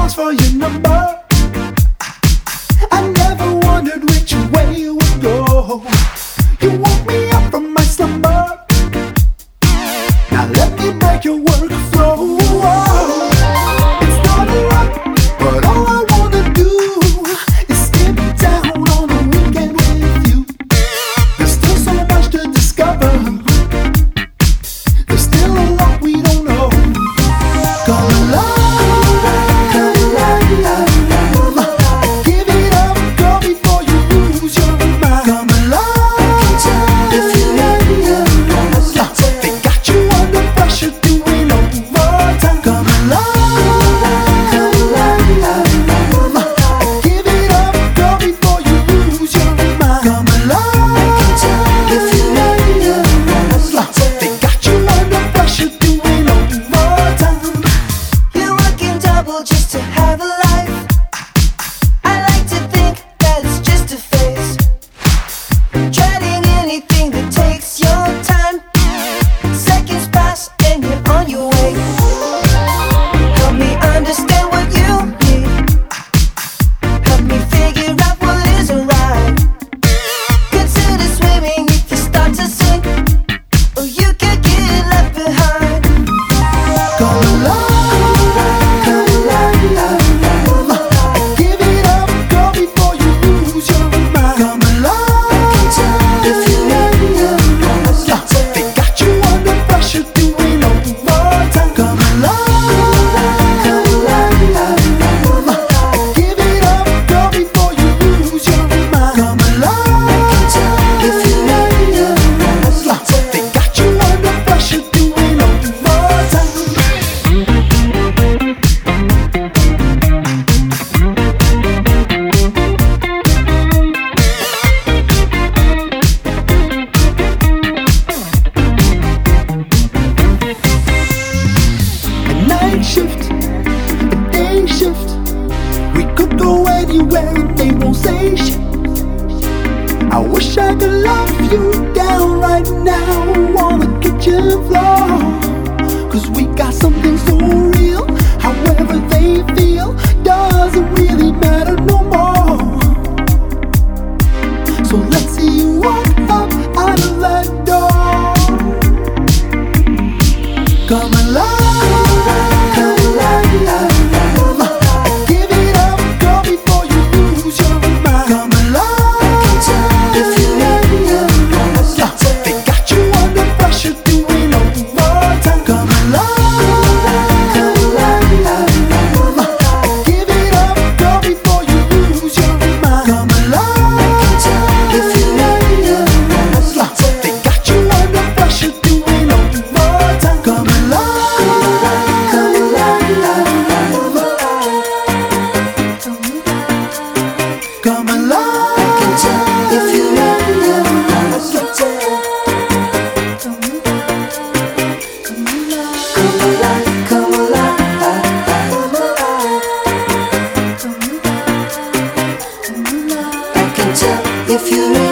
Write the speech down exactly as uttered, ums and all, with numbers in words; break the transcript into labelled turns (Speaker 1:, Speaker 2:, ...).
Speaker 1: asked for your number. I never wondered which way you would go. You woke me up from my slumber. Now let me make your work flow. It's not a lot, but all I wanna do is skip down on a weekend with you. There's still so much to discover. There's still a lot we don't know. Come alive, come alive. Give it up, girl, before you lose your mind. Come alive, if you let me up. They got you under pressure doing overtime. Come alive, come alive. Give it up, girl, before you lose your mind. Come alive, if you let me up. They got you under pressure doing overtime.
Speaker 2: You're working double just to have a life. I like to think that it's just a phase. Dreading anything that takes your time. Seconds pass and you're on your way. Help me understand what you need. Help me figure out what isn't right. Consider swimming if you start to sink, or you could get left behind.
Speaker 1: Come alive, come alive. Give it up, girl, before you lose your mind. Come alive, if you let me up. They got you under pressure doing overtime. Come alive, come alive. Give it up, girl, before you lose your mind. Come alive, if you let me up. They got you under pressure doing overtime. A night shift, a day shift. We could go anywhere and they won't say shit. I wish I could love you down right now on the kitchen floor. Cause we got something so real. However they feel doesn't really matter no more. So let's see you walk up out of that door. Come alive, come alive. Give it up, girl, before you lose your mind. Come alive, if you let me up. They got you under pressure doing overtime. Come alive, come alive. Give it up, girl, before you lose your mind. Come alive, if you let me up. They got you under pressure doing overtime. Come alive, come alive. Come alive, if you let me up. Come alive, come alive. I can tell if you